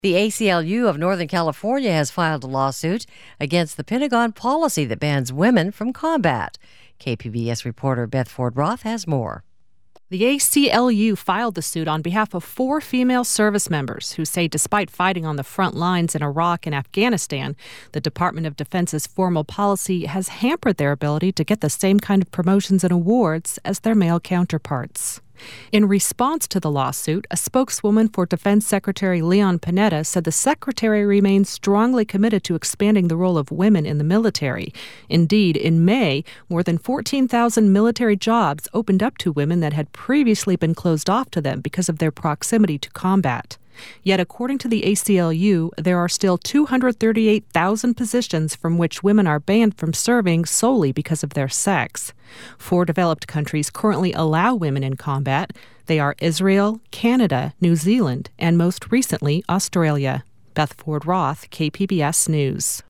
The ACLU of Northern California has filed a lawsuit against the Pentagon policy that bans women from combat. KPBS reporter Beth Ford Roth has more. The ACLU filed the suit on behalf of 4 female service members who say despite fighting on the front lines in Iraq and Afghanistan, the Department of Defense's formal policy has hampered their ability to get the same kind of promotions and awards as their male counterparts. In response to the lawsuit, a spokeswoman for Defense Secretary Leon Panetta said the secretary remains strongly committed to expanding the role of women in the military. Indeed, in May, more than 14,000 military jobs opened up to women that had previously been closed off to them because of their proximity to combat. Yet, according to the ACLU, there are still 238,000 positions from which women are banned from serving solely because of their sex. 4 developed countries currently allow women in combat. They are Israel, Canada, New Zealand, and most recently, Australia. Beth Ford Roth, KPBS News.